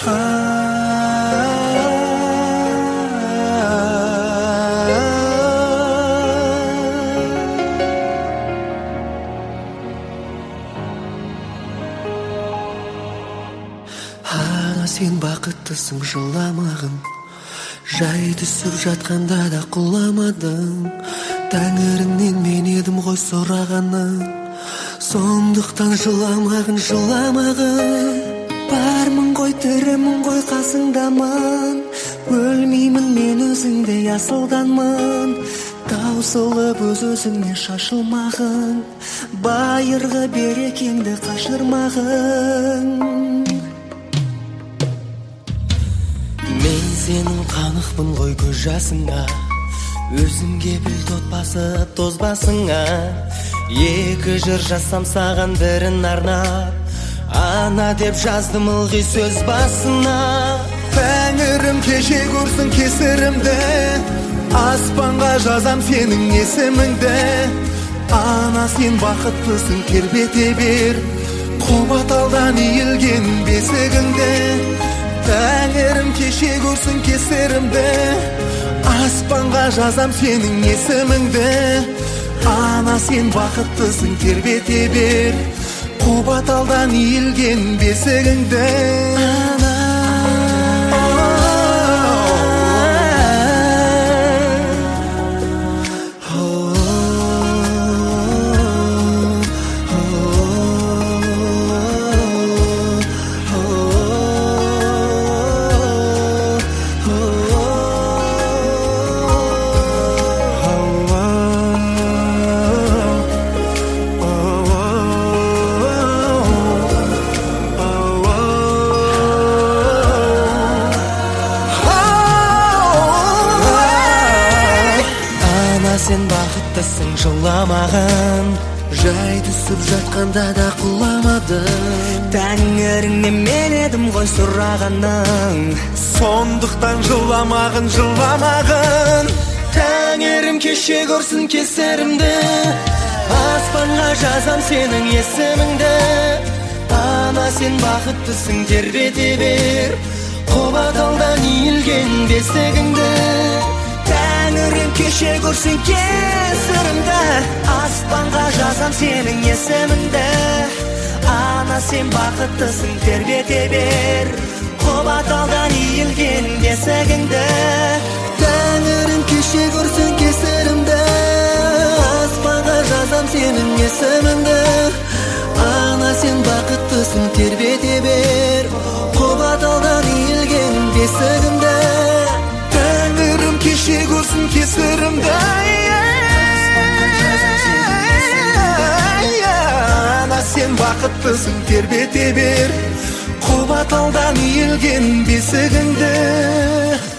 Ана сен бақыттысың жыламағын, жай түсіп жатқанда да құламадың. Тәңіріңнен мен едім ғой сұрағаның, сондықтан жыламағын. Бармын ғой, тірімін ғой, қасыңдамын, өлмеймін мен өзіңдей асылданмын. Таусылып өз-өзіңнен шашылмағын, байырғы берекеңді қашырмағын. Мен сенің қанықпын ғой көз жасыңа, өзіңге біл отбасы тозбасыңа. Екі жыр жазсам саған бірін арнап, ана деп жаздым ылғи сөз басына. Тәңірім кеше көрсін кесірімді, аспанға жазам сенің есіміңді. Ана сен бақыттысың тербете бер, қобаталдан иілген бесігіңді. Тәңірім кеше көрсін кесірімді, аспанға жазам сенің есіміңді. Ана сен бақыттысың тербете бер, қобаталдан иілген бесігіңді. Сен бақыттысың жыламағын, жай түсіп жатқанда да құламадың. Тәңіріңнен мен едім ғой сұрағаның, сондықтан жыламағын. Тәңірім кеше көрсін кесірімді, аспанға жазам сенің есіміңді. Ана сен бақыттысың тербете бер, қобаталдан иілген бесігіңді. Тәңірім кеше көрсін кесірімді, аспанға жазам сенің есіміңді. Ана сен бақыттысың тербете бер, қобаталдан иілген бесігіңді. Тәңірім кеше көрсін кесірімді, аспанға жазам сенің есіміңді. Ана сен бақыттысың тербете бер, қобаталдан иілген бесігіңді. Тәңірім кеше көрсін кесірімді, ана сен бақыттысың тербете бер, қобаталдан иілген бесігіңді.